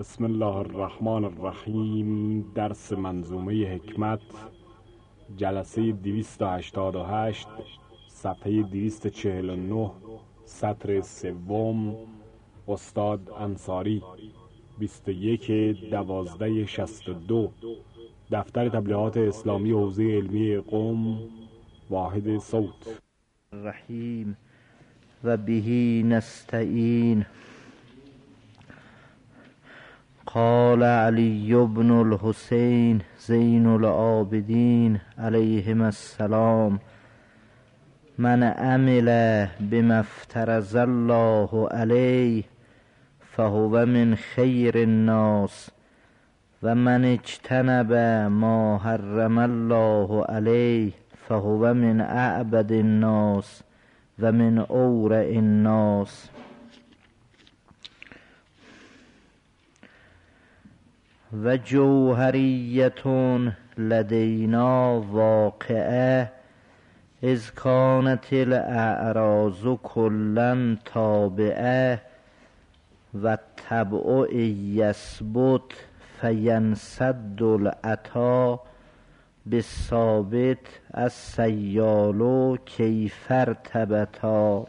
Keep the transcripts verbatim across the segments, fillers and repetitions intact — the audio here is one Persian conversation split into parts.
بسم الله الرحمن الرحیم. درس منظومه حکمت، جلسه دویست و هشتاد و هشت، صفحه دویست و چهل و نه، سطر سوم. استاد انصاری، بیست و یک دوازده شصت و دو، دفتر تبلیغات اسلامی حوزه علمی قم، واحد صوت. الرحیم و بهی نستعین. قال علی بن الحسین زین العابدین علیهم السلام: من عمل بما افترض الله علیه فهو من خیر الناس و من اجتنب ما حرم الله علیه فهو من اعبد الناس و من اورع الناس. و جوهریتون لدینا واقعه اذ کانت الاعراض کلا تابعه و تبع یثبت فینسد العطا بالثابت السیال کیف ارتبطا.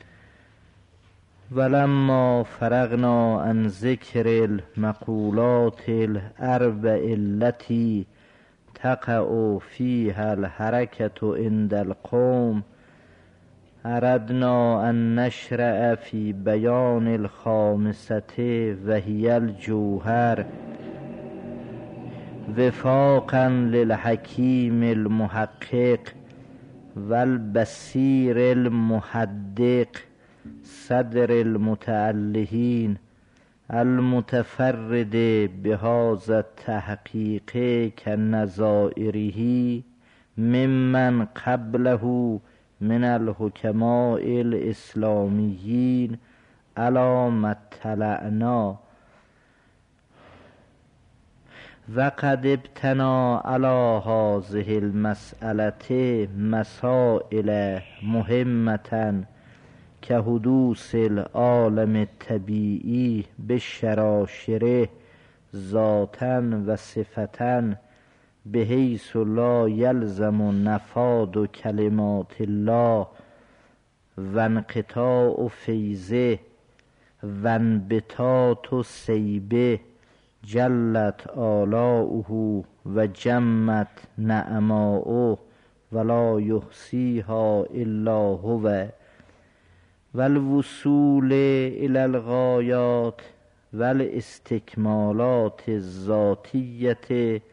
ولما فرغنا عن ذکر المقولات الاربع التي تقع فيها الحركة عند القوم اردنا ان نشرع في بیان الخامسة وهي الجوهر وفاقا للحکیم المحقق والبصیر المحدق صدر المتألهین المتفرد بهذا التحقیق كنظائره ممن قبله من الحکماء الاسلامیین علی ما اطلعنا. وقد ابتنا على هذه المسألة مسائل مهمة كحدوث العالم الطبيعي بالشراشره ذاتا و صفتا بحيث لا يلزم نفاذ كلمات الله و انقطاع فیضه و انبطاط سیبه جلت آلاؤه و جمت نعماؤه ولا يحصيها الا هو. والوصول الى الغایات والاستکمالات الذاتیة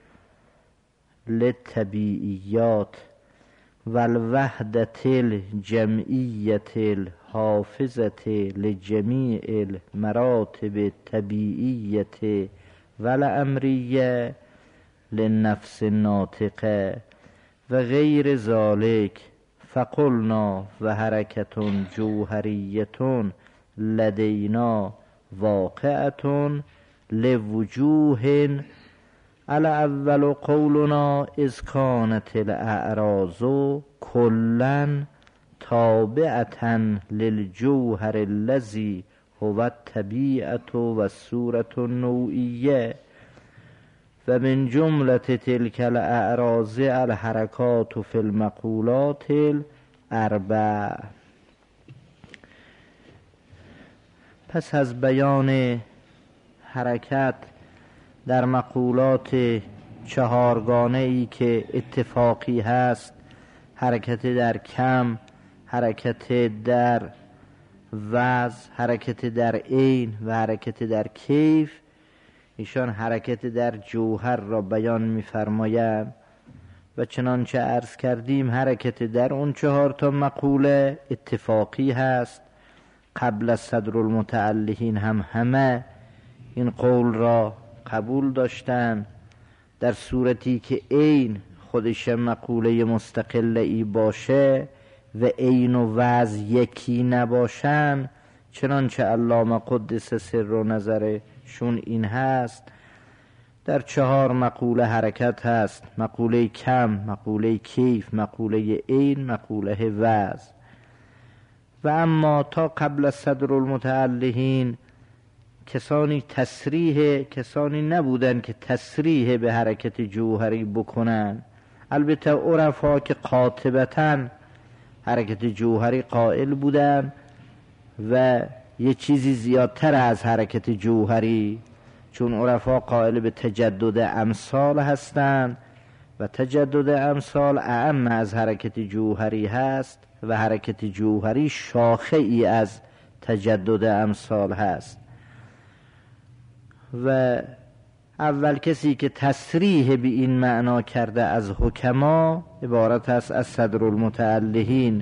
للطبیعیات والوحدة الجمعیة الحافظة لجمیع المراتب الطبیعیة والامریة للنفس الناطقة و غیر ذلك. فقلنا و حرکت جوهریت لدینا واقعة لوجوه. الاول قولنا اذ كانت الاعراض كلا تابعة للجوهر الذي هو الطبيعة والصورة النوعية و من جملة تلك الاعراض الحرکات فی المقولات الاربع. پس از بیان حرکت در مقولات چهارگانه ای که اتفاقی هست، حرکت در کم، حرکت در وضع، حرکت در عین و حرکت در کیف، ایشان حرکت در جوهر را بیان می‌فرمایند. و چنانچه عرض کردیم حرکت در اون چهار تا مقوله اتفاقی هست. قبل از صدر المتألهین هم همه این قول را قبول داشتن، در صورتی که عین خودش مقوله مستقله ای باشه و عین و وضع یکی نباشن، چنانچه علامه قدس سر و نظرشون این هست. در چهار مقوله حرکت هست: مقوله کم، مقوله کیف، مقوله عین، مقوله وضع. و اما تا قبل از صدر المتألهین کسانی تصریح کسانی نبودن که تصریح به حرکت جوهری بکنن. البته عرفا که قاطبتاً حرکت جوهری قائل بودن و یه چیزی زیادتر از حرکت جوهری، چون عرفا قائل به تجدد امثال هستند و تجدد امثال اعم از حرکت جوهری هست و حرکت جوهری شاخه ای از تجدد امثال هست. و اول کسی که تصریح به این معنا کرده از حکما عبارت است از صدرالمتعلهین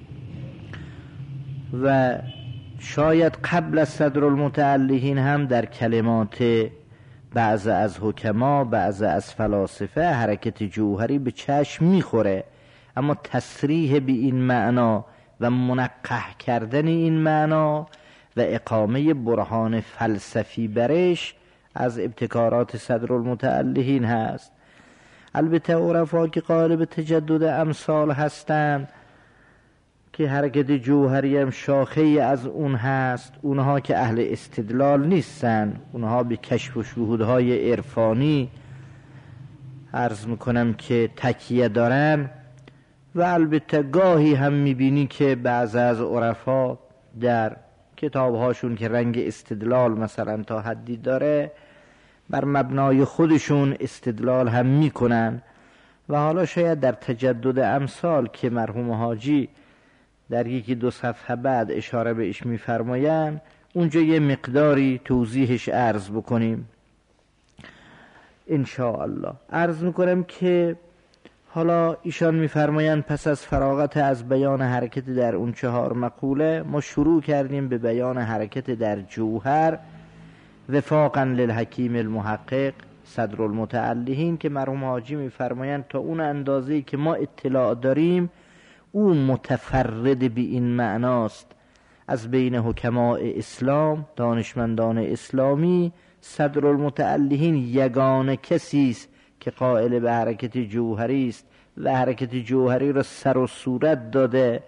و شاید قبل از صدرالمتعلهین هم در کلمات بعض از حکما بعض از فلاسفه حرکت جوهری به چشم میخوره، اما تصریح به این معنا و منقح کردن این معنا و اقامه برهان فلسفی برش از ابتکارات صدرالمتعلهین هست. البته عرفا که قائل به تجدد امثال هستند که حرکت جوهری هم شاخه از اون هست، اونها که اهل استدلال نیستن، اونها به کشف و شهودهای عرفانی عرض میکنم که تکیه دارن. و البته گاهی هم میبینی که بعض از عرفا در کتابهاشون که رنگ استدلال مثلا تا حدی داره بر مبنای خودشون استدلال هم میکنن. و حالا شاید در تجدد امثال که مرحوم حاجی در یکی دو صفحه بعد اشاره بهش میفرماین اونجا یه مقداری توضیحش عرض بکنیم ان شاء الله. عرض میکنم که حالا ایشان میفرمایند پس از فراغت از بیان حرکت در اون چهار مقوله ما شروع کردیم به بیان حرکت در جوهر وفاقا للحکیم المحقق صدرالمتعلهین که مرحوم حاجی میفرمایند تا اون اندازه‌ای که ما اطلاع داریم او متفرد به این معناست از بین حکماء اسلام دانشمندان اسلامی. صدرالمتعلهین یگانه کسی است که قائل به حرکت جوهری است و حرکت جوهری را سر و صورت داده.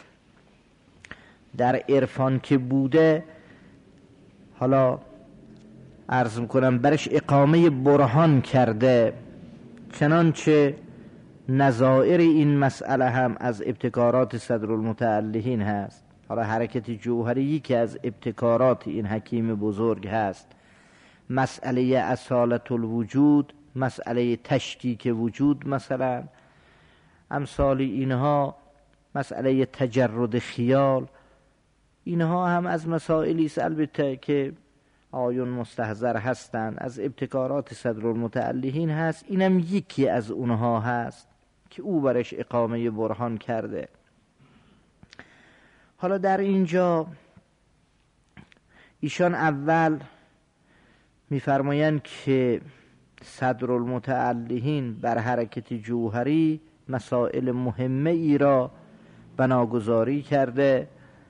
در عرفان که بوده حالا عرض میکنم برش اقامه برهان کرده، چنانچه نظائر این مسئله هم از ابتکارات صدرالمتعلهین هست. حالا حرکت جوهری یکی از ابتکارات این حکیم بزرگ هست. مسئله اصالت الوجود، مسئله تشکیک وجود مثلا، امثال اینها، مسئله تجرد خیال، اینها هم از مسائلی است البته که آیون مستحضر هستند از ابتکارات صدرالمتعلهین هست. اینم یکی از اونها هست که او برش اقامه برهان کرده. حالا در اینجا ایشان اول میفرمایند که صدرالمتعلهین بر حرکت جوهری مسائل مهمه ای را بناگذاری کرده.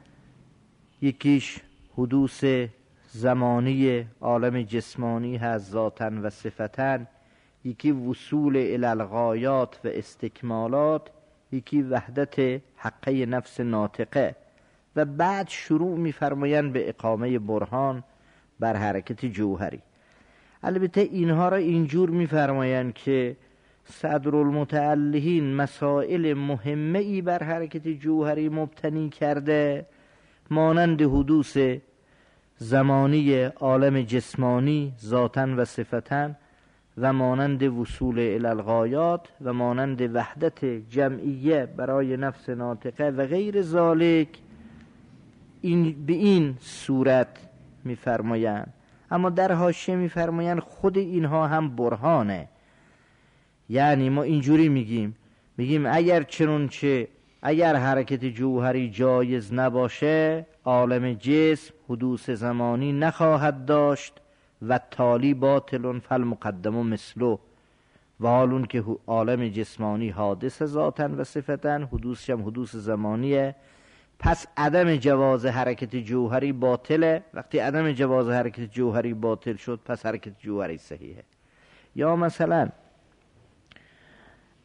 یکیش حدوث زمانی عالم جسمانی هست ذاتاً و صفتاً، یکی وصول الی الغایات و استکمالات، یکی وحدت حقه نفس ناطقه. و بعد شروع می‌فرمایند به اقامه برهان بر حرکت جوهری. البته اینها را اینجور می‌فرمایند که صدرالمتعلهین مسائل مهمه ای بر حرکت جوهری مبتنی کرده، مانند حدوث زمانی عالم جسمانی ذاتاً و صفتاً و مانند وصول الی الغایات و مانند وحدت جمعیه برای نفس ناطقه و غیر ذالک. این به این صورت می‌فرمایند. اما در حاشیه می‌فرمایند خود اینها هم برهانه. یعنی ما اینجوری میگیم میگیم اگر چنانچه اگر حرکت جوهری جایز نباشه عالم جسم حدوث زمانی نخواهد داشت و تالی باطل فالمقدم مثله، و حالون که عالم جسمانی حادث ذاتاً و صفتاً حدوثش هم حدوث زمانیه، پس عدم جواز حرکت جوهری باطله. وقتی عدم جواز حرکت جوهری باطل شد پس حرکت جوهری صحیحه. یا مثلا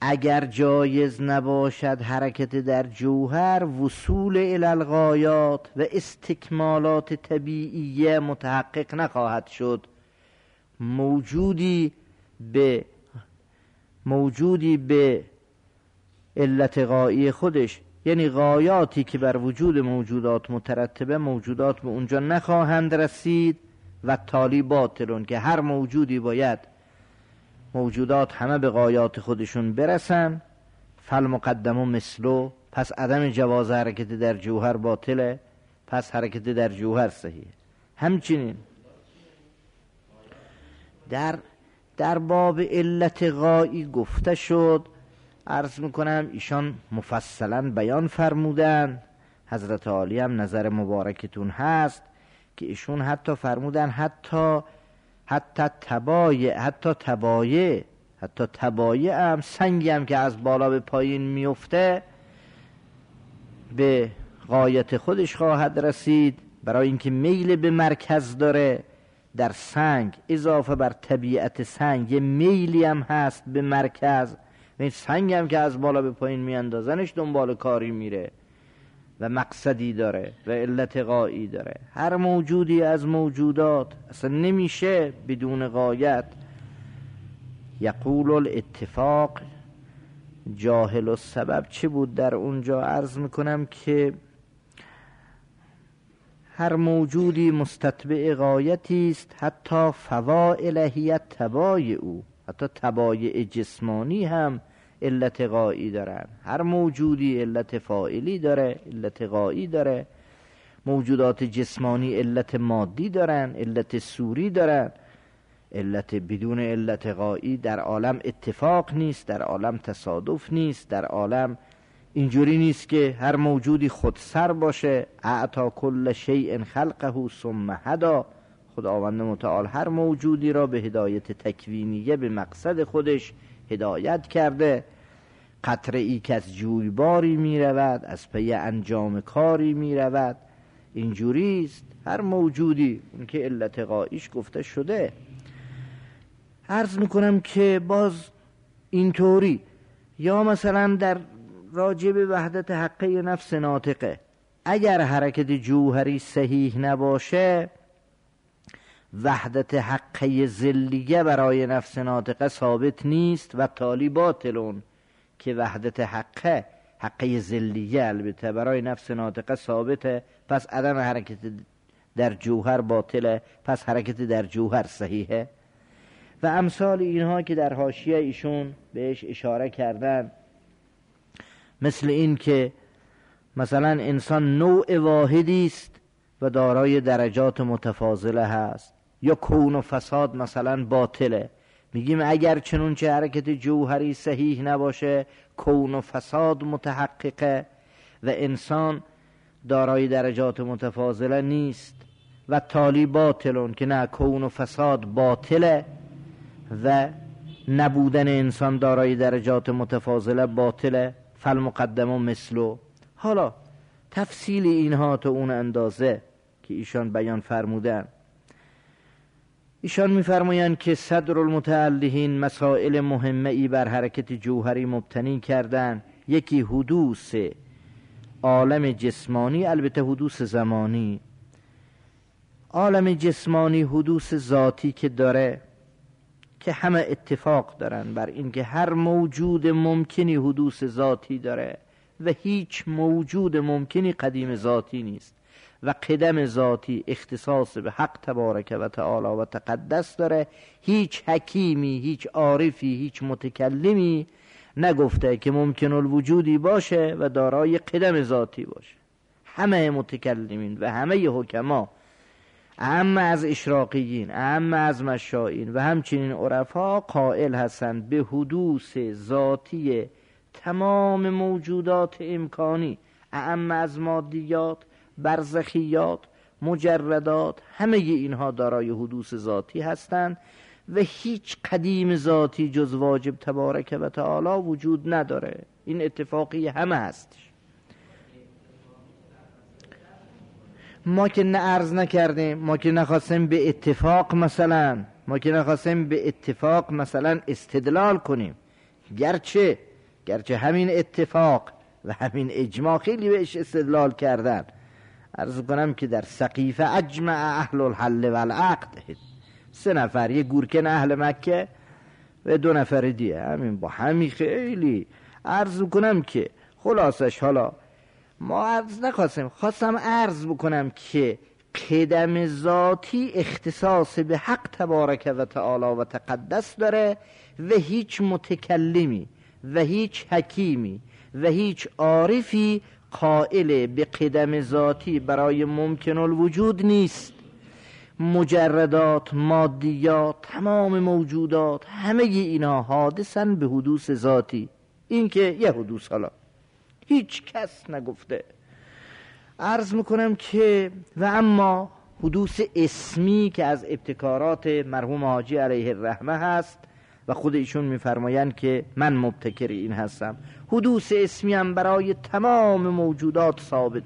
اگر جایز نباشد حرکت در جوهر، وصول الی الغایات و استکمالات طبیعیه متحقق نخواهد شد. موجودی به موجودی به علت غایی خودش، یعنی غایاتی که بر وجود موجودات مترتبه، موجودات به اونجا نخواهند رسید و تالی باطلون، که هر موجودی باید موجودات همه به غایات خودشون برسن. فالمقدم مثلو، پس عدم جواز حرکت در جوهر باطله، پس حرکت در جوهر صحیح. همچنین در در باب علت غایی گفته شد، عرض میکنم ایشان مفصلا بیان فرمودن. حضرت عالی هم نظر مبارکتون هست که ایشون حتی فرمودن حتی حتی تبایع حتی تبایع حتی تبایع هم، سنگی هم که از بالا به پایین میفته به غایت خودش خواهد رسید، برای اینکه میل به مرکز داره. در سنگ اضافه بر طبیعت سنگ یه میلی هم هست به مرکز، این سنگ هم که از بالا به پایین میاندازنش دنبال کاری میره و مقصدی داره و علت غایی داره. هر موجودی از موجودات اصلا نمیشه بدون غایت. یقول الاتفاق جاهل السبب چه بود در اونجا؟ عرض میکنم که هر موجودی مستتبع غایتی است، حتی فواعلهیت تبایع او، حتی تبایع جسمانی هم علت غایی دارن. هر موجودی علت فاعلی داره، علت غایی داره. موجودات جسمانی علت مادی دارن، علت صوری دارن. علت بدون علت غایی در عالم اتفاق نیست، در عالم تصادف نیست، در عالم اینجوری نیست که هر موجودی خودسر باشه. اعطا کل شیء خلقه ثم هدا، خداوند متعال هر موجودی را به هدایت تکوینیه به مقصد خودش هدایت کرده. قطره ای که از جویباری می رود، از پی انجام کاری می رود. اینجوری است هر موجودی، اون که علت غاییش گفته شده. عرض میکنم که باز اینطوری، یا مثلا در راجع به وحدت حقه نفس ناطقه، اگر حرکت جوهری صحیح نباشه، وحدت حقه ذلیه برای نفس ناطقه ثابت نیست و تالی باطلون، که وحدت حقه حقه ذلیه البته برای نفس ناطقه ثابته، پس عدم حرکت در جوهر باطله، پس حرکت در جوهر صحیحه. و امثال اینها که در حاشیه ایشون بهش اشاره کردن، مثل این که مثلا انسان نوع واحدی است و دارای درجات متفاضله هست، یا کون و فساد مثلا باطله. میگیم اگر چنون چه حرکت جوهری صحیح نباشه، کون و فساد متحققه و انسان دارای درجات متفاضله نیست و تالی باطلون، که نه، کون و فساد باطله و نبودن انسان دارای درجات متفاضله باطله. فالمقدم مثلو. حالا تفصیل اینها تا اون اندازه که ایشان بیان فرمودن، ایشان میفرمایند که صدر المتعلهین مسائل مهمه ای بر حرکت جوهری مبتنی کردن. یکی حدوث عالم جسمانی، البته حدوث زمانی. عالم جسمانی حدوث ذاتی که داره، که همه اتفاق دارن بر این که هر موجود ممکنی حدوث ذاتی داره و هیچ موجود ممکنی قدیم ذاتی نیست و قدم ذاتی اختصاص به حق تبارک و تعالی و تقدس داره. هیچ حکیمی، هیچ عارفی، هیچ متکلمی نگفته که ممکن الوجودی باشه و دارای قدم ذاتی باشه. همه متکلمین و همه حکما، اهم از اشراقیین، اهم از مشائین و همچنین عرفا، قائل هستند به حدوث ذاتی تمام موجودات امکانی، اهم از مادیات، برزخیات، مجردات، همه اینها دارای حدوث ذاتی هستند و هیچ قدیم ذاتی جز واجب تبارک و تعالی وجود نداره. این اتفاقی همه هستش. ما که نه عرض نکردیم، ما که نخواستیم به اتفاق مثلا ما که نخواستیم به اتفاق مثلا استدلال کنیم، گرچه گرچه همین اتفاق و همین اجماع خیلی بهش استدلال کردن. عرض کنم که در سقیفه اجمع اهل الحل والعقد، سه نفر، یه گورکن اهل مکه و دو نفر دیگه، همین با همین خیلی عرض کنم که خلاصش، حالا ما عرض نخواستم، خواستم عرض بکنم که قدم ذاتی اختصاص به حق تبارک و تعالی و تقدس داره و هیچ متکلمی و هیچ حکیمی و هیچ عارفی قائل به قدم ذاتی برای ممکن الوجود نیست. مجردات، مادیات، تمام موجودات، همه اینا حادثن به حدوث ذاتی. این که یه حدوث، حالا هیچ کس نگفته. عرض میکنم که و اما حدوث اسمی که از ابتکارات مرحوم حاجی علیه الرحمه هست و خود ایشون میفرمایند که من مبتکر این هستم، حدوث اسمی هم برای تمام موجودات ثابت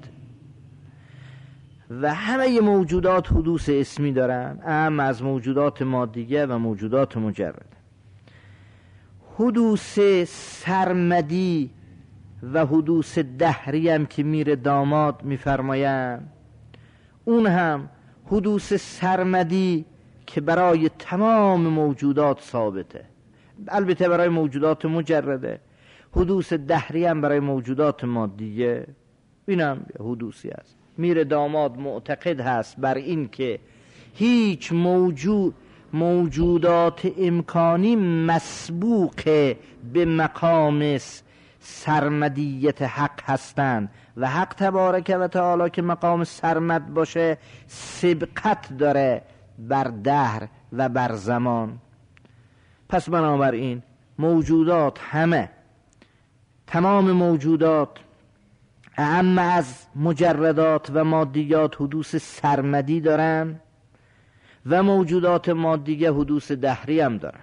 و همه موجودات حدوث اسمی دارن، اما از موجودات مادیه و موجودات مجرد. حدوث سرمدی و حدوث دهری هم که میر داماد میفرمایند، اون هم حدوث سرمدی که برای تمام موجودات ثابته، البته برای موجودات مجرده. حدوث دهری هم برای موجودات مادیه، این هم حدوثی است. میر داماد معتقد هست بر این که هیچ موجود موجودات امکانی مسبوق به مقام سرمدیت حق هستند و حق تبارک و تعالی که مقام سرمد باشه سبقت داره بر دهر و بر زمان. پس بنابراین موجودات همه، تمام موجودات اعم از مجردات و مادیات حدوث سرمدی دارن و موجودات مادیه حدوث دهری هم دارن.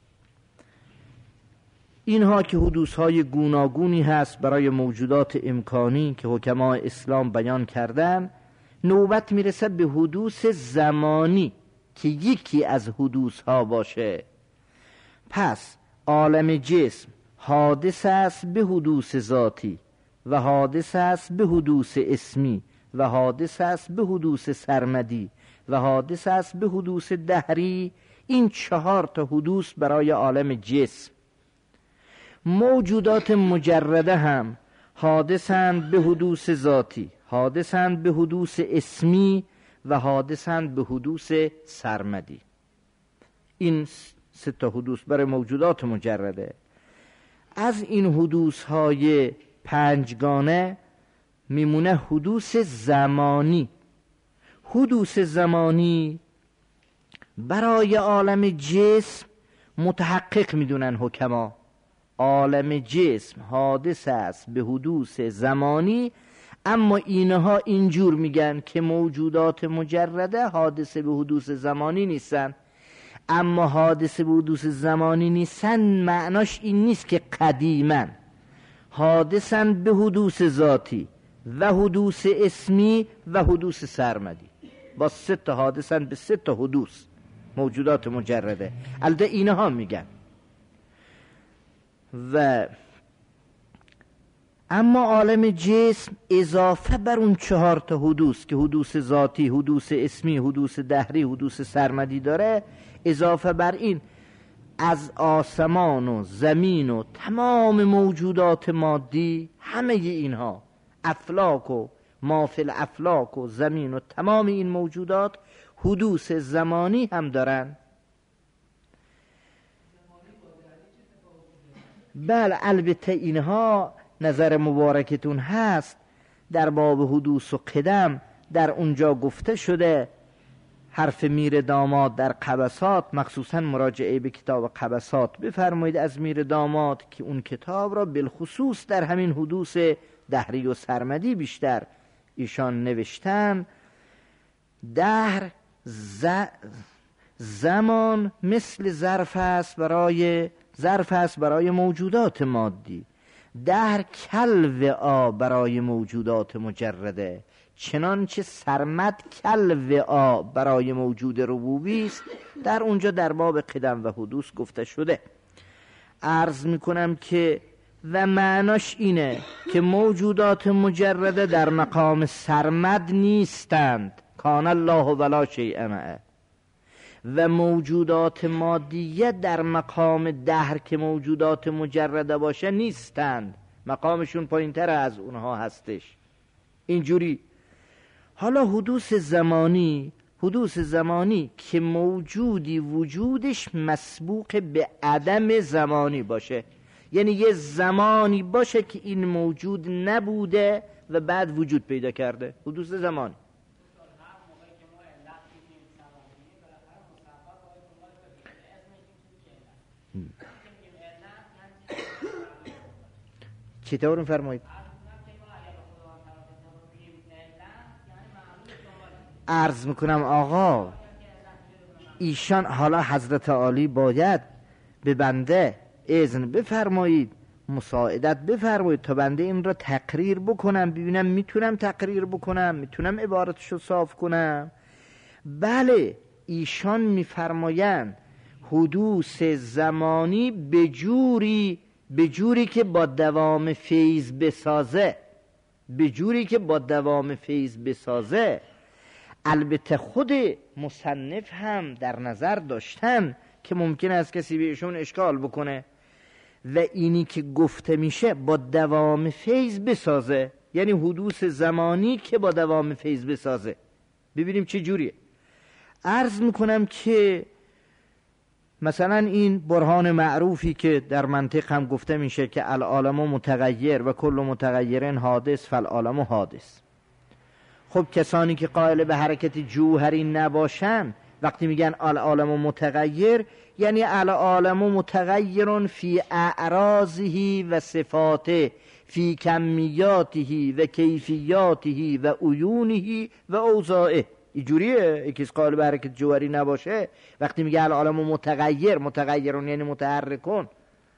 اینها که حدوث های گوناگونی هست برای موجودات امکانی که حکما اسلام بیان کردن، نوبت میرسه به حدوث زمانی که یکی از حدوث ها باشه. پس عالم جسم حادث است به حدوث ذاتی و حادث است به حدوث اسمی و حادث است به حدوث سرمدی و حادث است به حدوث دهری. این چهار تا حدوث برای عالم جسم. موجودات مجرده هم حادثند به حدوث ذاتی، حادثند به حدوث اسمی و حادثند به حدوث سرمدی. این سه تا حدوث برای موجودات مجرده. از این حدوث های پنجگانه میمونه حدوث زمانی. حدوث زمانی برای عالم جسم متحقق میدونن حکما. عالم جسم حادث است به حدوث زمانی، اما اینها اینجور میگن که موجودات مجرده حادثه به حدوث زمانی نیستن. اما حادثه به حدوث زمانی نیستن معناش این نیست که قدیما حادثن به حدوث ذاتی و حدوث اسمی و حدوث سرمدی. با سه تا حادثن به سه تا حدوث موجودات مجرده. البته اینها میگن. و اما عالم جسم اضافه بر اون چهار تا حدوث که حدوث ذاتی، حدوث اسمی، حدوث دهری، حدوث سرمدی داره، اضافه بر این از آسمان و زمین و تمام موجودات مادی، همه اینها، افلاک و مافل افلاک و زمین و تمام این موجودات حدوث زمانی هم دارن. بله البته اینها نظر مبارکتون هست در باب حدوث و قدم، در اونجا گفته شده. حرف میر داماد در قبسات، مخصوصا مراجعه به کتاب قبسات بفرمایید از میر داماد که اون کتاب را بالخصوص در همین حدوث دهری و سرمدی بیشتر ایشان نوشتن. دهر ز... زمان مثل ظرف است برای ظرف است برای موجودات مادی، دهر کل وعا برای موجودات مجرده، چنانچه سرمد کل وعا برای موجود ربوبی است. در اونجا در باب قدم و حدوث گفته شده. عرض میکنم که و معناش اینه که موجودات مجرده در مقام سرمد نیستند، کان الله ولا شیء معه، و موجودات مادیه در مقام دهر که موجودات مجرده باشه نیستند، مقامشون پایین‌تر از اونها هستش. اینجوری حالا حدوث زمانی، حدوث زمانی که موجودی وجودش مسبوق به عدم زمانی باشه، یعنی یه زمانی باشه که این موجود نبوده و بعد وجود پیدا کرده، حدوث زمانی. چطور فرمایید؟ عرض میکنم آقا ایشان، حالا حضرت عالی باید به بنده اذن بفرمایید، مساعدت بفرمایید تا بنده این را تقریر بکنم، ببینم میتونم تقریر بکنم، میتونم عبارتشو صاف کنم. بله ایشان میفرمایند حدوث زمانی به جوری به جوری که با دوام فیض بسازه، به جوری که با دوام فیض بسازه. البته خود مصنف هم در نظر داشتن که ممکن است کسی بهشون اشکال بکنه و اینی که گفته میشه با دوام فیض بسازه، یعنی حدوث زمانی که با دوام فیض بسازه. ببینیم چه جوریه. عرض میکنم که مثلا این برهان معروفی که در منطق هم گفته میشه که العالم متغیر و کل متغیرین حادث فالعالم حادث. خب کسانی که قائل به حرکت جوهری نباشن وقتی میگن العالم متغیر، یعنی العالم متغیر فی اعراضه و صفاته، فی کمیاته و کیفیاته و عیونه و اوضاعه. اینجوریه. یکی قائل به حرکت جوهری نباشه وقتی میگه العالم متغیر، متغیرون یعنی متحرکون.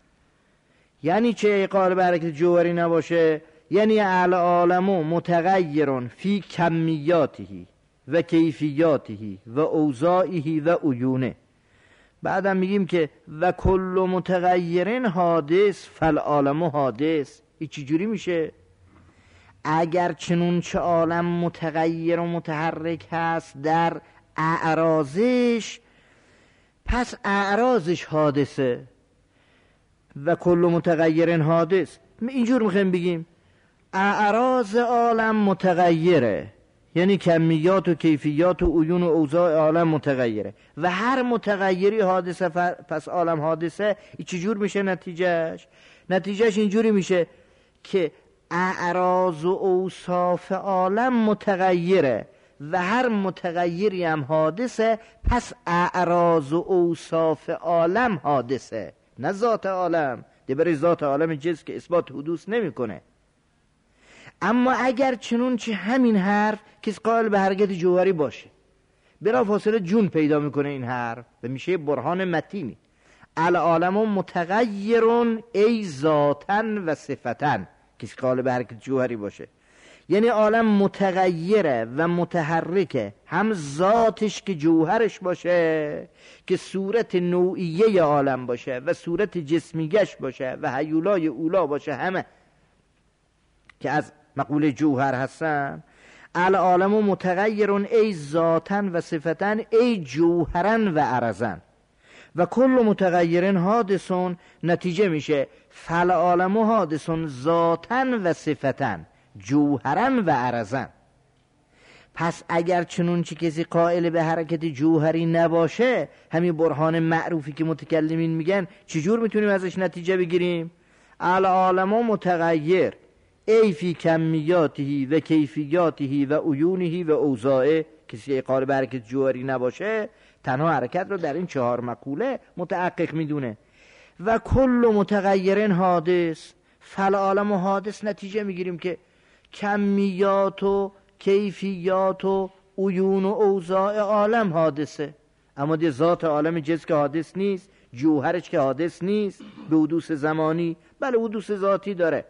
یعنی چه قائل به حرکت جوهری نباشه؟ یعنی العالم متغیر فی کمیاته و کیفیاته و اوضاعه و عیونه. بعدم میگیم که و کل متغیرین حادث فالعالم حادث. این چی جوری میشه؟ اگر چنون چه عالم متغیر و متحرک هست در اعراضش، پس اعراضش حادثه و کل متغیرین حادث. اینجور میخوایم بگیم اعراض عالم متغیره، یعنی کمیات و کیفیات و عیون و اوضاع عالم متغیره و هر متغیری حادثه، پس عالم حادثه. این چجور میشه نتیجهش؟ نتیجهش اینجوری میشه که اعراض و اوصاف عالم متغیره و هر متغیری هم حادثه، پس اعراض و اوصاف عالم حادثه، نه ذات عالم. ده برای ذات عالم جز که اثبات حدوث نمیکنه. اما اگر چنون چه همین حرف کس قائل به حرکت جوهری باشه، بلا فاصله جون پیدا میکنه این حرف و میشه برهان متینی. العالم متغیرون ای ذاتن و صفتن، کسی قائل به حرکت جوهری باشه، یعنی عالم متغیره و متحرکه، هم ذاتش که جوهرش باشه که صورت نوعیه عالم باشه و صورت جسمیگش باشه و هیولای اولا باشه، همه که از مقوله جوهر هستن. العالم متغیرون ای ذاتن و صفتن ای جوهرن و عرضن و کل متغیرین حادثون. نتیجه میشه فالعالم حادثون ذاتن و صفتن جوهرن و عرضن. پس اگر چنون چی کسی قائل به حرکت جوهری نباشه، همین برهان معروفی که متکلمین میگن، چجور میتونیم ازش نتیجه بگیریم؟ العالم متغیر ای فی کمیاته و کیفیاته و عیونه و اوضاعه. کسی قائل به حرکت جوهری نباشه تنها حرکت رو در این چهار مقوله متحقق میدونه. و کل متغیرین حادث فالعالم حادث. نتیجه میگیریم که کمیات و کیفیات و عیون و اوضاع عالم حادثه، اما دی ذات عالم جز که حادث نیست، جوهرش که حادث نیست به حدوث زمانی، بله حدوث ذاتی داره،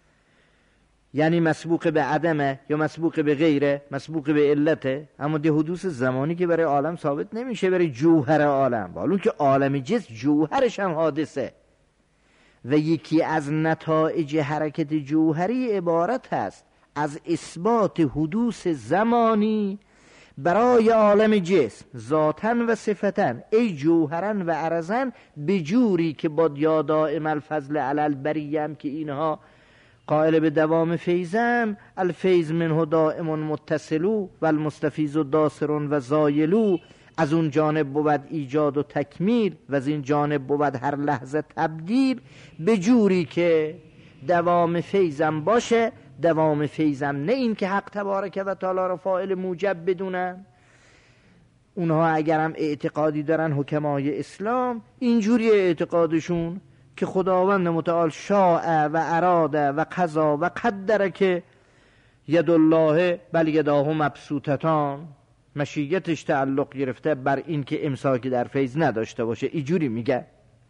یعنی مسبوق به عدمه یا مسبوق به غیره، مسبوق به علته، اما دی حدوث زمانی که برای عالم ثابت نمیشه، برای جوهر عالم، حالون که عالم جز جوهرش هم حادثه. و یکی از نتایج حرکت جوهری عبارت است از اثبات حدوث زمانی برای عالم جسم ذاتاً و صفتاً ای جوهراً و عرضاً، به جوری که با یا دائم الفضل علی البریه که اینها قائل به دوام فیضن، الفیض منه دائم متصلو و المستفیض داسر و زایلو، از اون جانب بود ایجاد و تکمیل و از این جانب بود هر لحظه تبدیل، به جوری که دوام فیضم باشه. دوام فیضم نه این که حق تبارک و تعالی را فاعل موجب بدونن. اونها اگرم اعتقادی دارن حکمای اسلام، اینجوری اعتقادشون که خداوند متعال شاء و اراده و قضا و قدره که ید الله بل یداه مبسوطتان، مشیتش تعلق گرفته بر این که امساکی در فیض نداشته باشه. اینجوری میگه.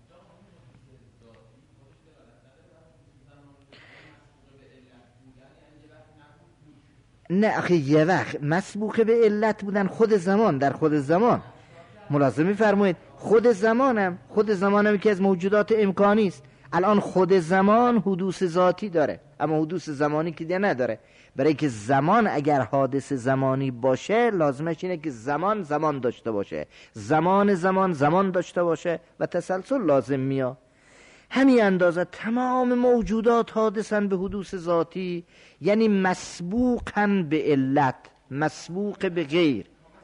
نه اخی یه وقت مسبوق به علت بودن، خود زمان در خود زمان ملازمه فرمایید. خود زمانم خود زمانم که از موجودات امکانی است. الان خود زمان حدوث ذاتی داره اما حدوث زمانی که دیگه نداره. برای که زمان اگر حادث زمانی باشه لازمش اینه که زمان زمان داشته باشه، زمان زمان زمان داشته باشه و تسلسل لازم میاد. همین اندازه تمام موجودات حادثن به حدوث ذاتی، یعنی مسبوقن به علت، مسبوق به غیر.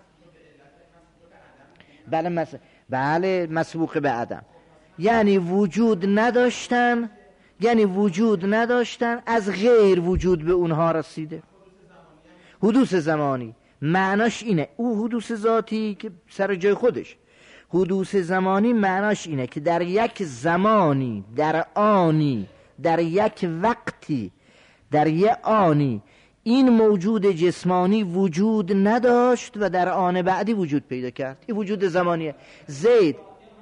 بله مس... بله مسبوق به عدم، یعنی وجود نداشتن، یعنی وجود نداشتن از غیر وجود به اونها رسیده. حدوث زمانی معناش اینه، او حدوث ذاتی که سر جای خودش. حدوث زمانی معناش اینه که در یک زمانی، در آنی، در یک وقتی، در یک آنی این موجود جسمانی وجود نداشت و در آن بعدی وجود پیدا کرد. این وجود زمانیه. زید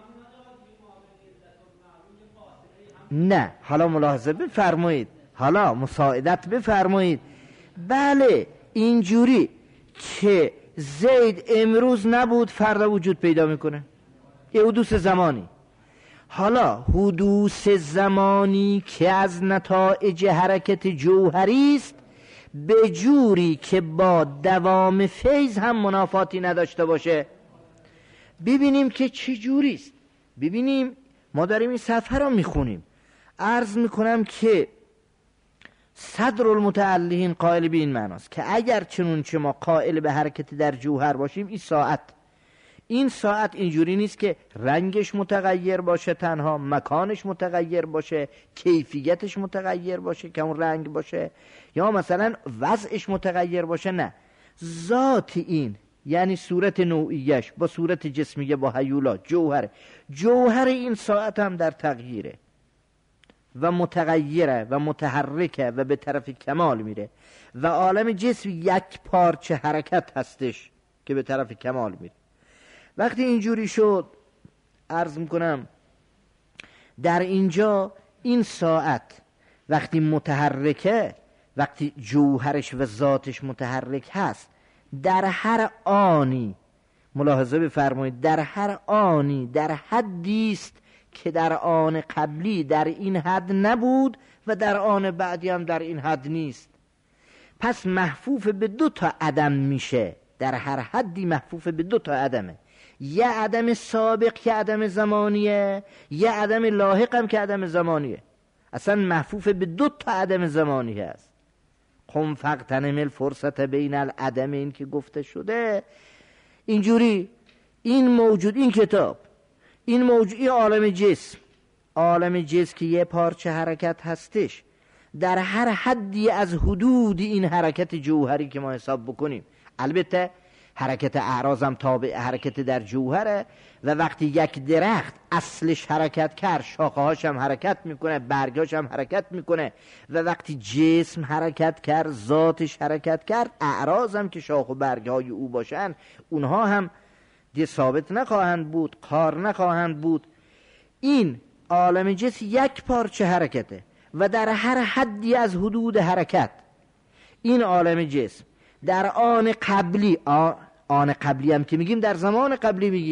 نه، حالا ملاحظه بفرمایید، حالا مساعدت بفرمایید. بله اینجوری که زید امروز نبود فردا وجود پیدا میکنه، یه حدوث زمانی. حالا حدوث زمانی که از نتایج حرکت جوهری است، به جوری که با دوام فیض هم منافاتی نداشته باشه. ببینیم که چی جوری است. ببینیم ما داریم این صفحه را میخونیم. عرض میکنم که صدر المتعلقین قائل به این معناست که اگر چنون چه ما قائل به حرکت در جوهر باشیم، این ساعت این ساعت اینجوری نیست که رنگش متغیر باشه، تنها مکانش متغیر باشه، کیفیتش متغیر باشه که اون رنگ باشه، یا مثلا وضعش متغیر باشه. نه، ذات این یعنی صورت نوعیش با صورت جسمیه با هیولا جوهر جوهر این ساعت هم در تغییره و متغیره و متحرکه و به طرف کمال میره و عالم جسم یک پارچه حرکت هستش که به طرف کمال میره. وقتی اینجوری شد عرض میکنم در اینجا این ساعت وقتی متحرکه، وقتی جوهرش و ذاتش متحرک هست، در هر آنی ملاحظه بفرمایید، در هر آنی در حدی است که در آن قبلی در این حد نبود و در آن بعدی هم در این حد نیست. پس محفوف به دو تا عدم میشه. در هر حدی محفوف به دو تا عدمه، یه عدم سابق که عدم زمانیه، یه عدم لاحق هم که عدم زمانیه. اصلا محفوف به دو تا عدم زمانی هست. قم فاغتنم الفرصت بین العدم، این که گفته شده اینجوری. این موجود، این کتاب، این موجود، این عالم جسم، عالم جسم که یه پارچه حرکت هستش، در هر حدی از حدود این حرکت جوهری که ما حساب بکنیم. البته حرکت اعراض هم تابع حرکت در جوهره و وقتی یک درخت اصلش حرکت کرد، شاخه هاش هم حرکت میکنه، برگاش هم حرکت میکنه و وقتی جسم حرکت کرد، ذاتش حرکت کرد، اعراض هم که شاخ و برگهای او باشن اونها هم دی ثابت نخواهند بود، قار نخواهند بود. این عالم جسم یک پارچه حرکته و در هر حدی از حدود حرکت این عالم جسم در آن قبلی، آن قبلی هم که میگیم در زمان قبلی میگیم،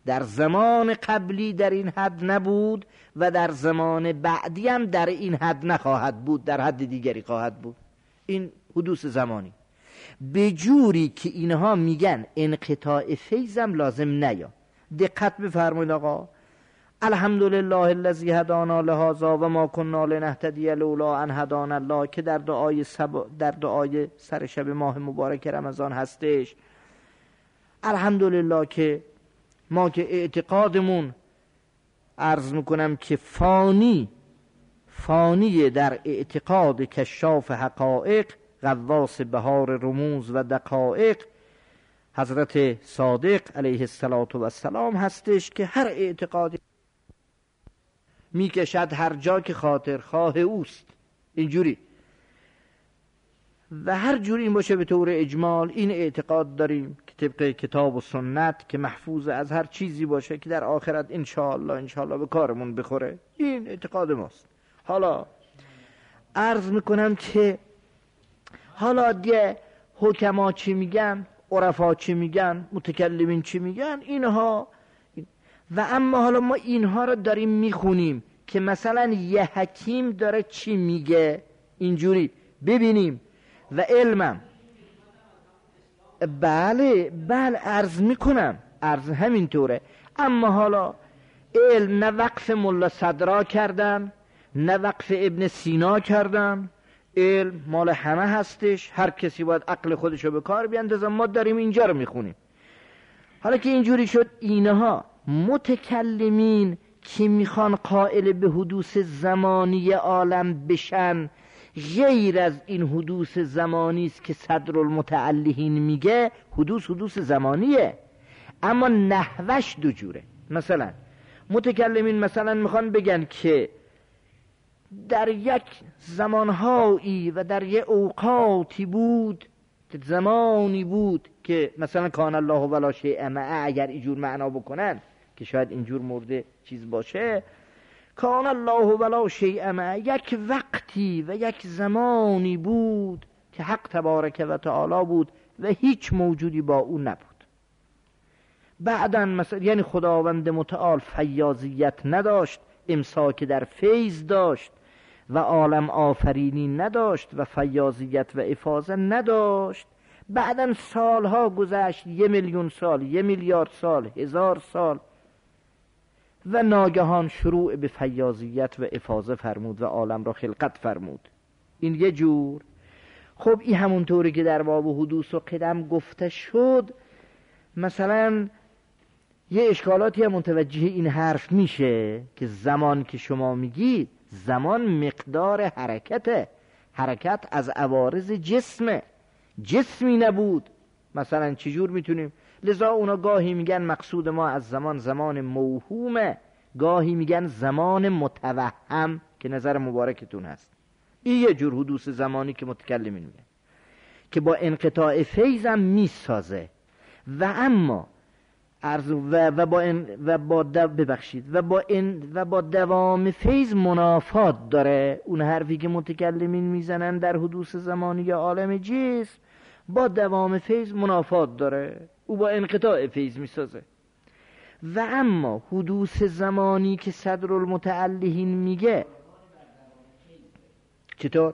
در زمان قبلی در این حد نبود و در زمان بعدی هم در این حد نخواهد بود، در حد دیگری خواهد بود. این حدوث زمانی. به جوری که اینها میگن انقطاع فیضم لازم نیا. دقت بفرمایید آقا. الحمدلله الذی هدانا لهذا و ما کنا لنهتدی لولا ان هدانا الله، که در دعای سب... در دعای سر شب ماه مبارک رمضان هستش. الحمدلله که ما که اعتقادمون عرض میکنم که فانی فانی در اعتقاد کشاف حقائق، غواص بهار رموز و دقایق، حضرت صادق علیه السلام هستش که هر اعتقادی میکشد هر جا که خاطر خواه اوست. اینجوری و هر جوری این باشه به طور اجمال این اعتقاد داریم که طبق کتاب و سنت که محفوظ از هر چیزی باشه که در آخرت انشاءالله انشاءالله به کارمون بخوره. این اعتقاد ماست. حالا عرض میکنم که حالا دیگه حکما چی میگن، عرفا چی میگن، متکلمین چی میگن، اینها. و اما حالا ما اینها رو داریم میخونیم که مثلا یه حکیم داره چی میگه، اینجوری ببینیم. و علمم بله بله عرض میکنم، عرض همینطوره. اما حالا علم نه وقف ملا صدرا کردن نه وقف ابن سینا کردن. علم مال همه هستش، هر کسی باید عقل خودشو به کار بیاندازه. ما داریم اینجا رو میخونیم. حالا که اینجوری شد، اینها متکلمین که میخوان قائل به حدوث زمانی عالم بشن، غیر از این حدوث زمانی است که صدرالمتعلهین میگه. حدوث حدوث زمانیه، اما نحوش دو جوره. مثلا متکلمین مثلا میخوان بگن که در یک زمانهایی و در یک اوقاتی بود، زمانی بود که مثلا کان الله ولا شیء معه، اگر اینجور معنا بکنن که شاید اینجور مورد چیز باشه، کان الله ولا شیء معه، یک وقتی و یک زمانی بود که حق تبارک و تعالی بود و هیچ موجودی با او نبود. بعداً مثلا یعنی خداوند متعال فیاضیت نداشت، امساک در فیض داشت و عالم آفرینی نداشت و فیاضیت و افاضه نداشت. بعداً سالها گذشت، یه میلیون سال، یه میلیارد سال، هزار سال، و ناگهان شروع به فیاضیت و افاضه فرمود و عالم را خلقت فرمود. این یه جور. خب این همونطوری که در باب حدوث و قدم گفته شد، مثلا یه اشکالاتی هم متوجه این حرف میشه که زمان که شما میگید، زمان مقدار حرکته. حرکت از عوارض جسمه، جسمی نبود. مثلا چجور میتونیم؟ لذا اونا گاهی میگن مقصود ما از زمان زمان موهومه، گاهی میگن زمان متوهم که نظر مبارکتون هست. این یه جور حدوث زمانی که متکلمین میگن که با انقطاع فیضم میسازه. و اما عرض و, و با ان و با ببخشید و با ان و با دوام فیض منافات داره. اون حرفی که متکلمین میزنن در حدوث زمانی یا عالم جسم با دوام فیض منافات داره، او با انقطاع فیض میسازه. و اما حدوث زمانی که صدرالمتعلهین میگه چطور؟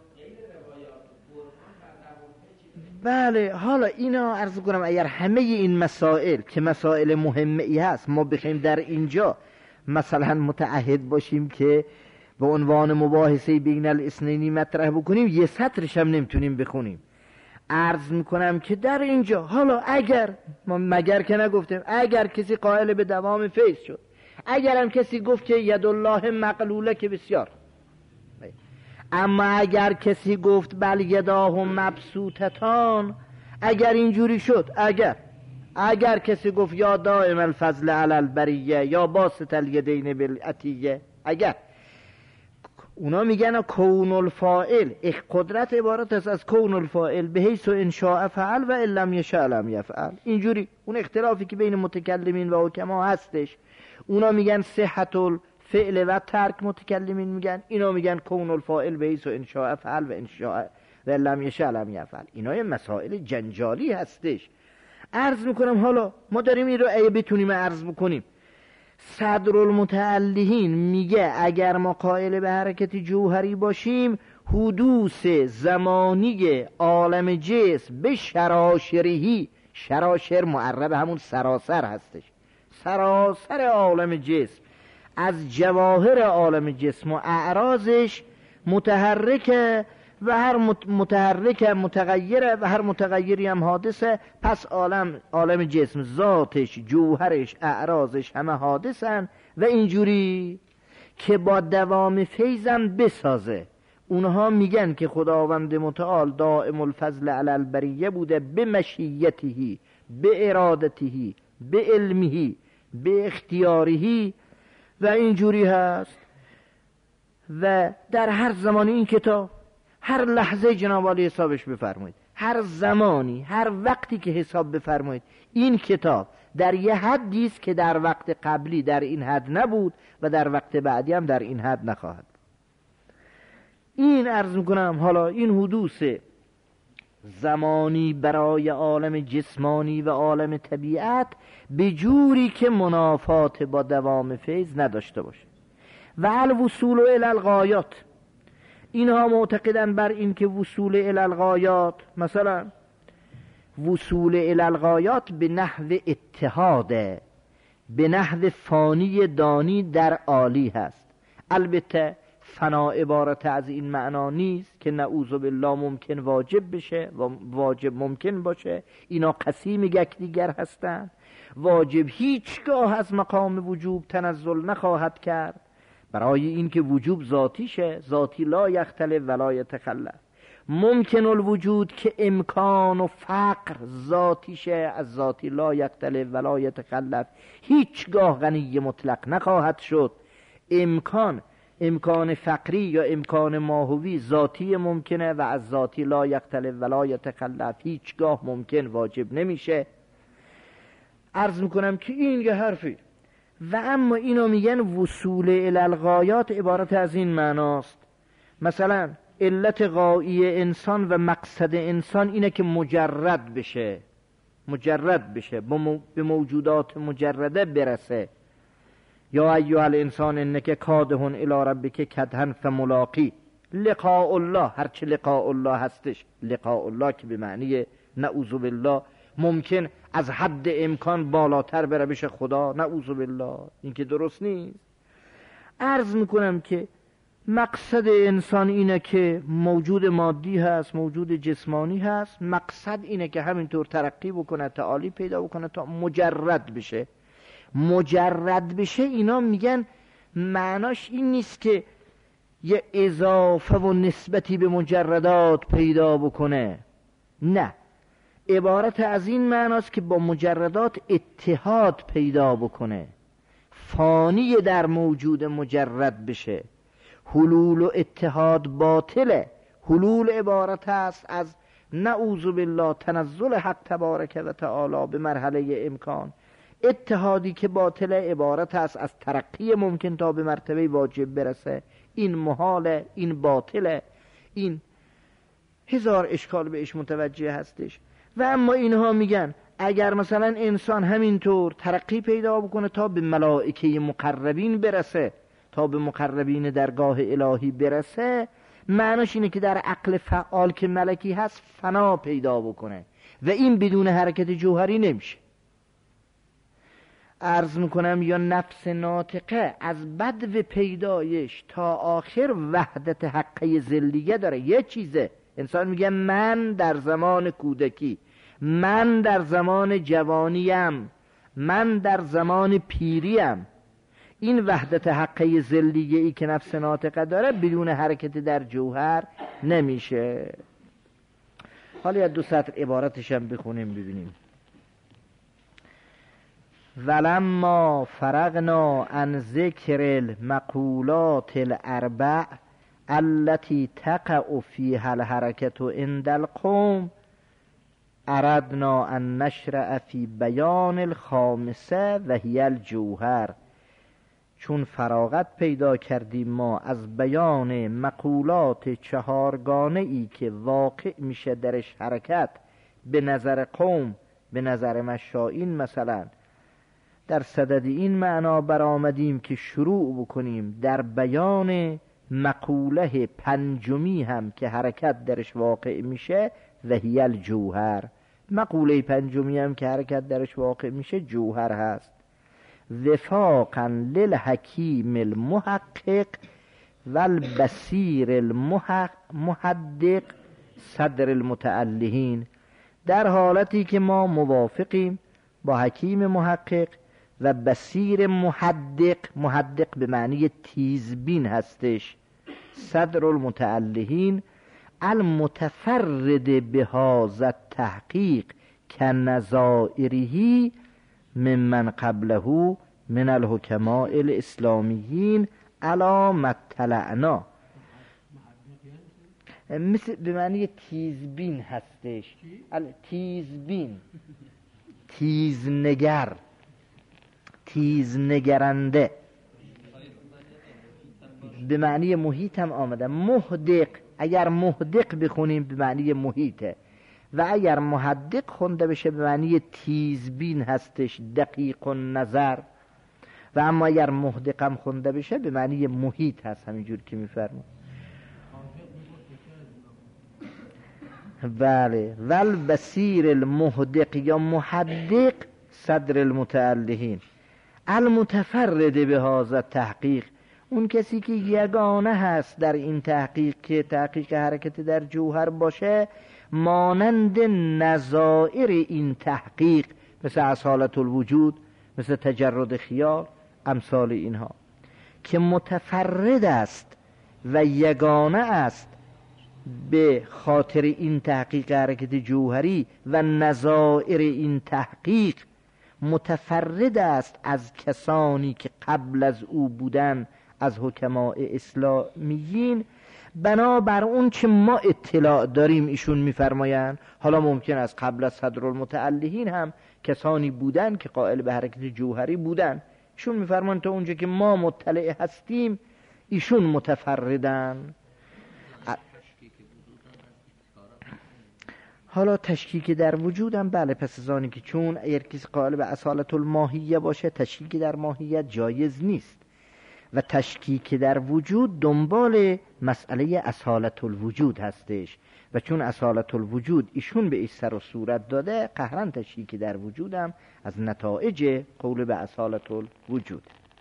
بله. حالا اینا عرض کنم اگر همه این مسائل که مسائل مهمه ای هست ما بخیم در اینجا مثلا متعهد باشیم که به عنوان مباحثه بین الاثنین مطرح بکنیم، یه سطرش هم نمیتونیم بخونیم. عرض میکنم که در اینجا حالا اگر ما مگر که نگفتیم، اگر کسی قائل به دوام فیض شد، اگر هم کسی گفت که ید الله مغلوله که بسیار، اما اگر کسی گفت بل یداه مبسوطتان، اگر اینجوری شد، اگر اگر کسی گفت یا دائم الفضل علی البریه یا باسط الیدین بالعطیه، اگر اونا میگن کون الفاعل، قدرت عبارت است از کون الفاعل به حیث ان شاء فعل و ان لم یشاء لم یفعل. اینجوری اون اختلافی که بین متکلمین و حکما هستش، اونا میگن صحت الفعل و ترک، متکلمین میگن، اینا میگن کون الفاعل به حیث ان شاء فعل و ان شاء و ان لم یشاء لم یفعل. اینا مسائل جنجالی هستش. عرض میکنم حالا ما داریم این رو اگه بتونیم عرض بکنیم صدرالمتعلهین میگه اگر ما قائل به حرکت جوهری باشیم، حدوث زمانی عالم جسم به شراشرهی، شراشر معرب همون سراسر هستش، سراسر عالم جسم از جواهر عالم جسم و اعراضش متحرکه و هر متحرک متغیره و هر متغیری هم حادثه. پس عالم عالم جسم ذاتش، جوهرش، اعراضش همه حادثن و اینجوری که با دوام فیضم بسازه. اونها میگن که خداوند متعال دائم الفضل علی البریه بوده، به مشیته، به ارادته، به علمه، به اختیاره و اینجوری هست. و در هر زمانی این کتاب، هر لحظه جناب عالی حسابش بفرمایید، هر زمانی، هر وقتی که حساب بفرمایید، این کتاب در یه حدی است که در وقت قبلی در این حد نبود و در وقت بعدی هم در این حد نخواهد. این عرض میکنم حالا این حدوث زمانی برای عالم جسمانی و عالم طبیعت به جوری که منافات با دوام فیض نداشته باشه. و الوصول الی الغایات، اینها معتقدن بر این که وصول الی الغایات، مثلا وصول الی الغایات به نحو اتحاده، به نحو فانی دانی در عالی هست. البته فنا عبارت از این معنا نیست که نعوذ بالله ممکن واجب بشه و واجب ممکن باشه، اینا قسیم یکدیگر هستند. واجب هیچگاه از مقام وجوب تنزل نخواهد کرد، برای این که وجوب ذاتیشه، ذاتی لا یختلف ولا یتخلف. ممکن الوجود که امکان و فقر ذاتیشه، از ذاتی لا یختلف ولا یتخلف، هیچگاه غنی مطلق نخواهد شد. امکان امکان فقری یا امکان ماهوی ذاتی ممکنه و از ذاتی لا یختلف ولا یتخلف، هیچگاه ممکن واجب نمیشه. عرض میکنم که این یه حرفی. و اما اینو میگن وصول الی الغایات عبارت از این معناست. مثلا علت غایی انسان و مقصد انسان اینه که مجرد بشه، مجرد بشه، به موجودات مجرده برسه. یا ایها الانسان انک کادح الی ربک کدحا فملاقی، لقاء الله، هرچه لقاء الله هستش، لقاء الله که به معنی نعوذ بالله ممکن از حد امکان بالاتر بره بشه خدا، نعوذ بالله، این که درست نیست. عرض میکنم که مقصد انسان اینه که موجود مادی هست، موجود جسمانی هست، مقصد اینه که همینطور ترقی بکنه، تعالی پیدا بکنه تا مجرد بشه. مجرد بشه اینا میگن معناش این نیست که یه اضافه و نسبتی به مجردات پیدا بکنه، نه، عبارت از این معناست که با مجردات اتحاد پیدا بکنه، فانی در موجود مجرد بشه. حلول و اتحاد باطله. حلول عبارت است از نعوذ بالله تنزل حق تبارک و تعالی به مرحله امکان. اتحادی که باطله عبارت است از ترقی ممکن تا به مرتبه واجب برسه. این محاله، این باطله، این هزار اشکال بهش متوجه هستش. و اما اینها میگن اگر مثلا انسان همینطور ترقی پیدا بکنه تا به ملائکه مقربین برسه، تا به مقربین درگاه الهی برسه، معناش اینه که در عقل فعال که ملکی هست فنا پیدا بکنه و این بدون حرکت جوهری نمیشه. عرض میکنم یا نفس ناطقه از بدو پیدایش تا آخر وحدت حقه ذلیه داره. یه چیزه، انسان میگه من در زمان کودکی، من در زمان جوانیم، من در زمان پیریم. این وحدت حقه ذلیه ای که نفس ناطقه داره بدون حرکت در جوهر نمیشه. حالا یا دو سطر عبارتش هم بخونیم ببینیم. ولما فرغنا عن ذکر المقولات الاربع التي تقع فيها الحركة عند القوم اردنا ان نشرع في بیان الخامسه و هی الجوهر. چون فراغت پیدا کردیم ما از بیان مقولات چهارگانه ای که واقع میشه درش حرکت به نظر قوم، به نظر مشائین مثلا، در صدد این معنا برآمدیم که شروع بکنیم در بیان مقوله پنجمی هم که حرکت درش واقع میشه و هی الجوهر. مقوله پنجمی هم که حرکت درش واقع میشه جوهر هست. وفاقا للحکیم المحقق و البصیر المحدق صدر المتألهین، در حالتی که ما موافقیم با حکیم محقق و بصیر محدق. محدق به معنی تیزبین هستش. صدر المتألهین المتفرد بهذا التحقیق كنظائره ممن قبله من الحکماء الاسلامیین علی ما اطلعنا. مثل به معنی تیزبین هستش. تیزبین، تیزنگر، تیزنگرنده. به معنی محیط هم آمده. محدق، اگر محدق بخونیم به معنی محیطه و اگر محدق خونده بشه به معنی تیزبین هستش، دقیق النظر. و اما اگر محدقم خونده بشه به معنی محیط هست، همینجور که میفرمون. بله. ول بصیر المحدق یا محدق صدر المتألهین المتفرد به هذا تحقیق، اون کسی که یگانه هست در این تحقیق که تحقیق حرکت در جوهر باشه، مانند نظائر این تحقیق مثل اصالت الوجود، مثل تجرد خیال، امثال اینها که متفرد است و یگانه است به خاطر این تحقیق حرکت جوهری و نظائر این تحقیق، متفرد است از کسانی که قبل از او بودن از حکماء اسلامیین. بنابر اون چه ما اطلاع داریم ایشون میفرمایند، حالا ممکن است قبل از صدر المتألهین هم کسانی بودن که قائل به حرکت جوهری بودن، ایشون میفرمایند تا اونجا که ما مطلع هستیم ایشون متفردن. حالا تشکیک در وجودم بله، پس از آنی که چون اگر کسی قائل به اصالت الماهیه باشه تشکیک در ماهیت جایز نیست و تشکیک در وجود دنبال مسئله اصالت الوجود هستش و چون اصالت الوجود ایشون به ایش سر و صورت داده، قهرن تشکیک در وجودم از نتایج قول به اصالت الوجود.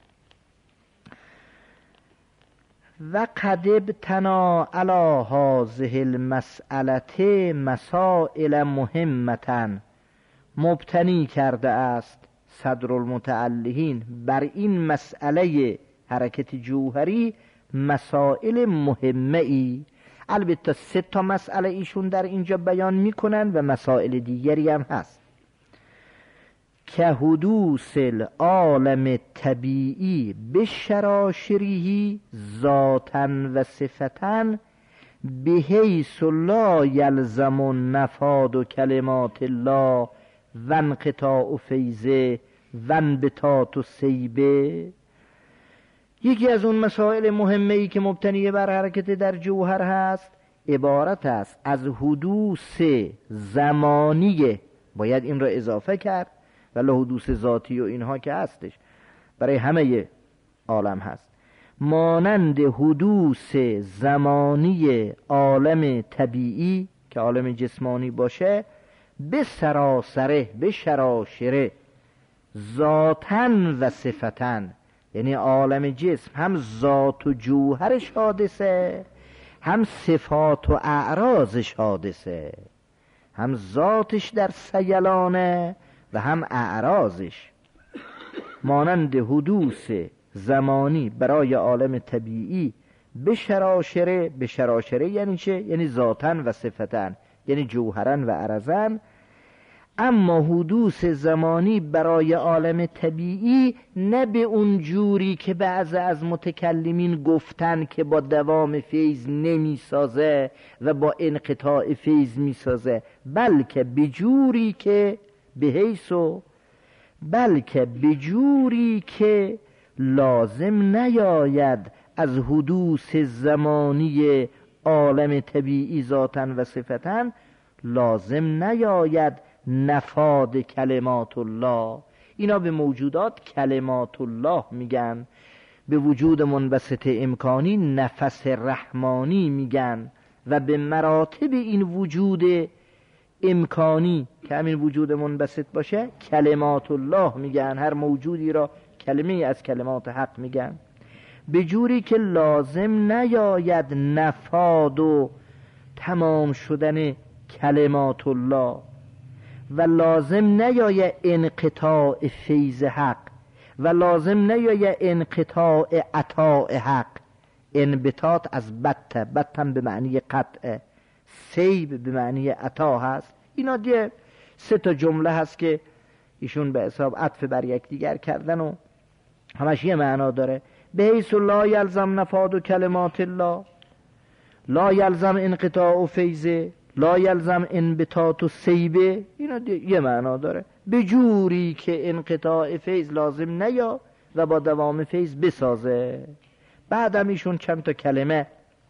و قد ابتنا علی هذه المسئله مسائل مهمتا، مبتنی کرده است صدر المتألهین بر این مسئله حرکت جوهری مسائل مهمه ای. البته سه تا مسئله ایشون در اینجا بیان میکنن و مسائل دیگری هم هست که حدوث العالم طبیعی بشراشریه ذاتا و صفتا بحیث لا یلزم نفاد کلمات الله و انقطاع فیضه و انبتات سیبه. یکی از اون مسائل مهمه ای که مبتنی بر حرکت در جوهر هست عبارت است از حدوث زمانیه، باید این را اضافه کرد، ولی حدوث ذاتی و اینها که هستش برای همه عالم هست، مانند حدوث زمانی عالم طبیعی که عالم جسمانی باشه، به سراسره به شراشره ذاتن و صفتن، یعنی عالم جسم هم ذات و جوهرش حادثه، هم صفات و اعراضش حادثه، هم ذاتش در سیلانه و هم اعراضش. مانند حدوث زمانی برای عالم طبیعی به شراشره، به شراشره یعنی چه؟ یعنی ذاتن و صفتن، یعنی جوهرن و عرضن. اما حدوث زمانی برای عالم طبیعی نه به اون جوری که بعض از متکلمین گفتن که با دوام فیض نمی سازه و با انقطاع فیض می سازه، بلکه به جوری که به حیثو بلکه به جوری که لازم نیاید از حدوث زمانی عالم طبیعی ذاتن و صفتن لازم نیاید نفاد کلمات الله، اینا به موجودات کلمات الله میگن، به وجود منبسط امکانی نفس رحمانی میگن و به مراتب این وجود امکانی که همین وجود منبسط باشه کلمات الله میگن. هر موجودی را کلمه از کلمات حق میگن، به جوری که لازم نیاید نفاد و تمام شدن کلمات الله و لازم نیاید انقطاع فیض حق و لازم نیاید انقطاع عطاء حق. انبطاط از بط، بط هم به معنی قطع، سیب به معنی عطا هست. اینا دیگه سه تا جمله هست که ایشون به حساب عطف بر یک دیگر کردن و همش یه معنا داره. به حیث لا یلزم نفاد و کلمات الله، لا یلزم انقطاع و فیضه، لا یلزم انبطاط و سیبه. اینا یه معنا داره، به جوری که انقطاع فیض لازم نیا و با دوام فیض بسازه. بعد هم ایشون چند تا کلمه.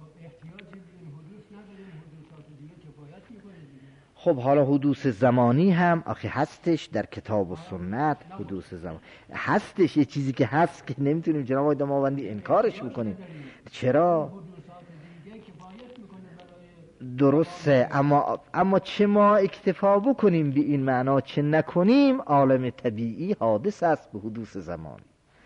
خب حالا حدوث زمانی هم آخه هستش در کتاب و سنت. حدوث زمان هستش، یه چیزی که هست که نمیتونیم جناب آقای دماوندی انکارش بکنیم. چرا؟ درسته، اما اما چه ما اکتفا بکنیم به این معنا چه نکنیم، عالم طبیعی حادث است به حدوث زمان.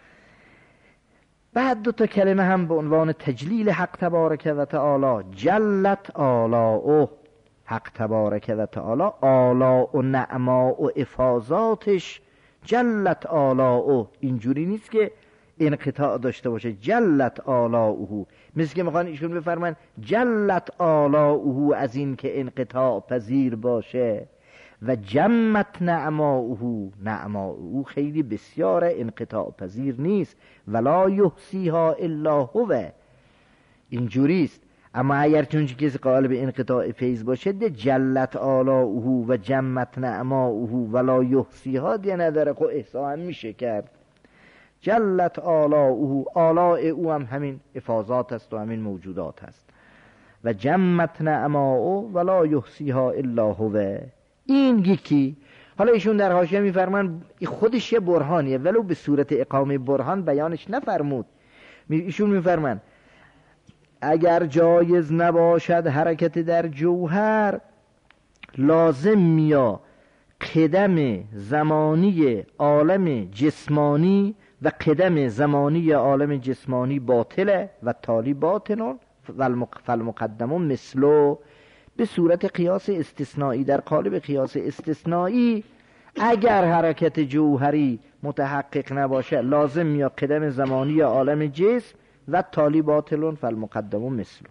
بعد دو تا کلمه هم به عنوان تجلیل حق تبارک و تعالی. جلت آلاؤه، حق تبارک و تعالی آلاء و نعما و افاضاتش جلت آلاؤه، اینجوری نیست که انقطاع داشته باشه. جلت آلاؤه، مثل که میخوان ایشون بفرمان جلت آلاؤه از این که انقطاع پذیر باشه، و جمت نعماؤه، نعماؤه خیلی بسیار انقطاع پذیر نیست. ولا یحصیها الا هو، اینجوریست. اما اگر چونچه کسی قائل به انقطاع فیض باشه ده جلت آلاؤه و جمت نعماؤه ولا یحصیها دیگه نداره، خب احصا هم میشه کرد. جلت آلاؤه، آلاء او هم همین افاضات است و همین موجودات است. و جمت نعماؤه ولا یحصیها الا هو، این یکی. حالا ایشون در حاشیه میفرمان خودش یه برهانیه ولو به صورت اقامه برهان بیانش نفرمود. ایشون میفرمان اگر جایز نباشد حرکت در جوهر، لازم میا قدم زمانی عالم جسمانی و قدم زمانی عالم جسمانی باطله و تالی باطنون فالمقدم مثلو، به صورت قیاس استثنایی در قالب قیاس استثنایی. اگر حرکت جوهری متحقق نباشه لازم میا قدم زمانی عالم جسم و تالی باطلون فالمقدم مثلو.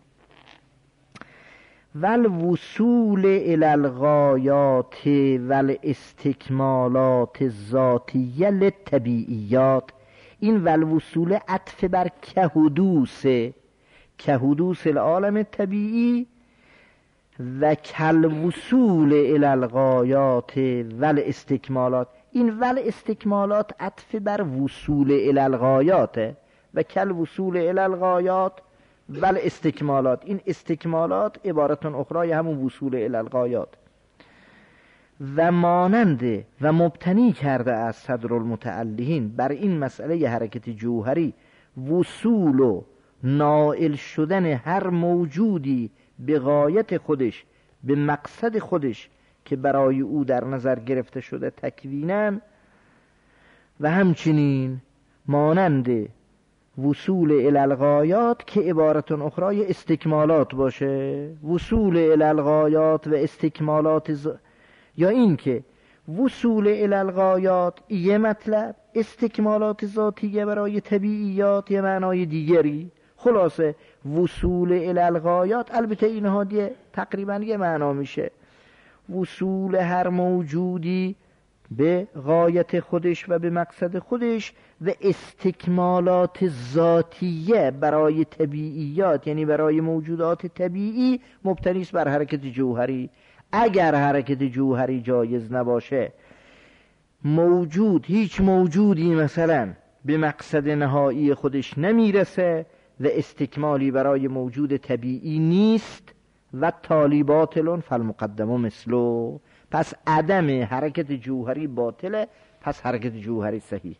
والوصول الى الغایات والاستکمالات الذاتیه للطبیعیات، این والوصول عطف بر کهدوس، کهدوس العالم طبیعی و کالوصول الى الغایات والاستکمالات، این والاستکمالات عطف بر وصول الى الغایات و کالوصول الی الغایات ول استکمالات، این استکمالات عبارتون اخرای همون وصول الی الغایات. و مانند و مبتنی کرده از صدر المتعلهین بر این مسئله حرکت جوهری وصول و نائل شدن هر موجودی به غایت خودش، به مقصد خودش که برای او در نظر گرفته شده تکوینن، و همچنین مانند وصول الی الغایات که عبارت اخرای استکمالات باشه. وصول الی الغایات و استکمالات ز... یا این که وصول الی الغایات یه مطلب، استکمالات ذاتیه برای طبیعیات یه معنای دیگری. خلاصه وصول الی الغایات البته اینها دیگه تقریبا یه معنا میشه، وصول هر موجودی به غایت خودش و به مقصد خودش، و استکمالات ذاتیه برای طبیعیات یعنی برای موجودات طبیعی مبتنی است بر حرکت جوهری. اگر حرکت جوهری جایز نباشه، موجود هیچ موجودی مثلا به مقصد نهایی خودش نمیرسه و استکمالی برای موجود طبیعی نیست، و تالی باطلون فالمقدم مثلو، پس عدم حرکت جوهری باطله، پس حرکت جوهری صحیحه.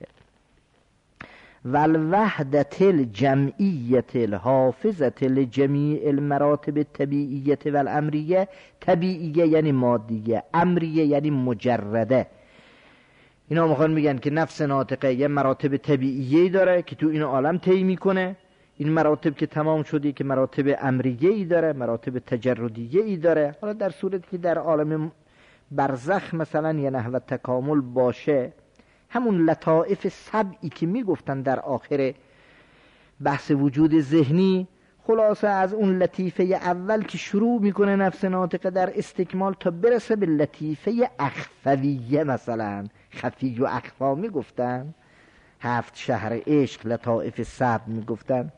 والوحدت الجمعیت الحافظت لجمیع المراتب الطبیعیت والامریه. طبیعیه یعنی مادیه، امریه یعنی مجرده. اینا میخوان میگن که نفس ناطقه یه مراتب طبیعیه‌ای داره که تو این عالم طی میکنه، این مراتب که تمام شدی که مراتب امریه‌ای داره، مراتب تجردیه‌ای داره. حالا در صورتی که در عالم برزخ مثلا یه نحو تکامل باشه، همون لطائف سبعی که میگفتن در آخر بحث وجود ذهنی، خلاصه از اون لطیفه اول که شروع میکنه نفس ناطقه در استکمال تا برسه به لطیفه اخفویه، مثلا خفی و اخفا میگفتن، هفت شهر عشق لطائف سبع میگفتن.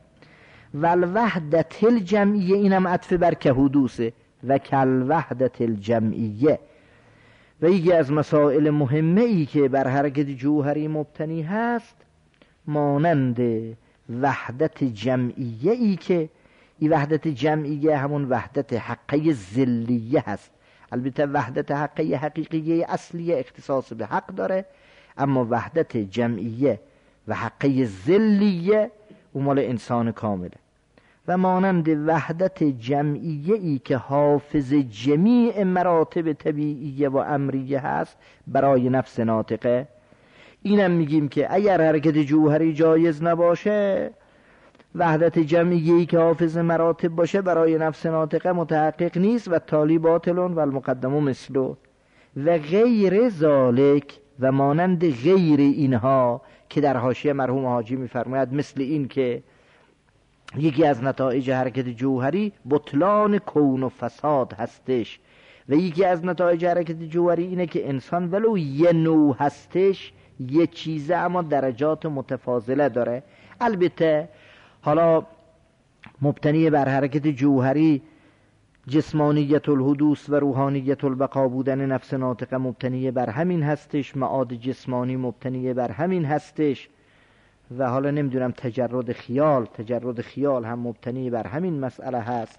والوحدت الجمعیه اینم عطف بر کهودوسه و کالوحدت الجمعیه. و یکی از مسائل مهمه ای که بر حرکت جوهری مبتنی هست مانند وحدت جمعیه ای که این وحدت جمعیه همون وحدت حقه ذلیه هست. البته وحدت حقه حقیقیه اصلیه اختصاص به حق داره، اما وحدت جمعیه و حقه ذلیه اون مال انسان کامله. و مانند وحدت جمعیه ای که حافظ جمیع مراتب طبیعیه و امریه هست برای نفس ناطقه، اینم میگیم که اگر حرکت جوهری جایز نباشه، وحدت جمعیه ای که حافظ مراتب باشه برای نفس ناطقه متحقق نیست و تالی باطلون و المقدم مثلو. و غیر ذالک، و مانند غیر اینها که در حاشیه مرحوم حاجی میفرماید، مثل این که یکی از نتایج حرکت جوهری بطلان کون و فساد هستش و یکی از نتایج حرکت جوهری اینه که انسان ولو یه نوع هستش، یه چیزه اما درجات متفاضله داره. البته حالا مبتنی بر حرکت جوهری جسمانیت الحدوث و روحانیت البقا بودن نفس ناطقه مبتنی بر همین هستش، معاد جسمانی مبتنی بر همین هستش. و حالا نمیدونم تجرد خیال، تجرد خیال هم مبتنی بر همین مسئله هست.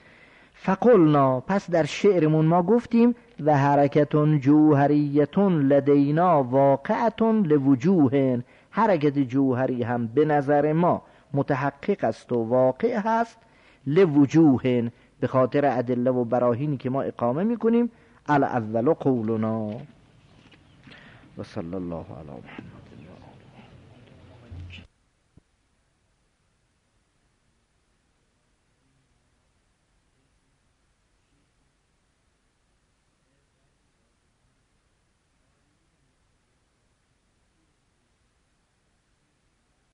فقلنا، پس در شعرمون ما گفتیم و حرکتون جوهریتون لدینا واقعتون لوجوهن. حرکت جوهری هم به نظر ما متحقق است و واقع هست، لوجوهن به خاطر ادله و براهینی که ما اقامه میکنیم. الاول قولنا و صلی الله علی محمد.